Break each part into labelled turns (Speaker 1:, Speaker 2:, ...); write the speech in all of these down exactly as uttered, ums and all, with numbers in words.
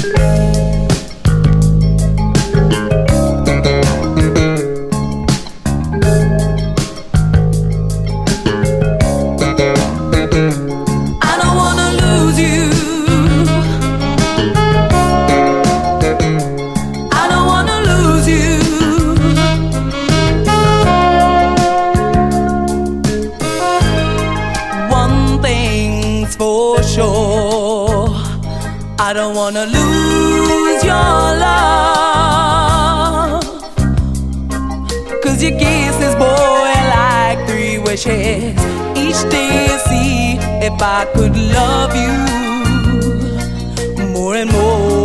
Speaker 1: I don't wanna lose your love, 'cause your kisses, boy, like three wishes. Each day I see if I could love you more and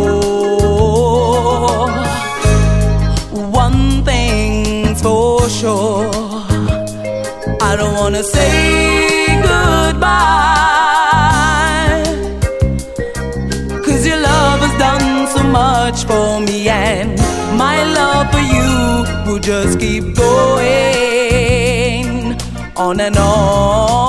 Speaker 1: more. One thing's for sure, I don't wanna say goodbye, much for me, and my love for you will just keep going on and on.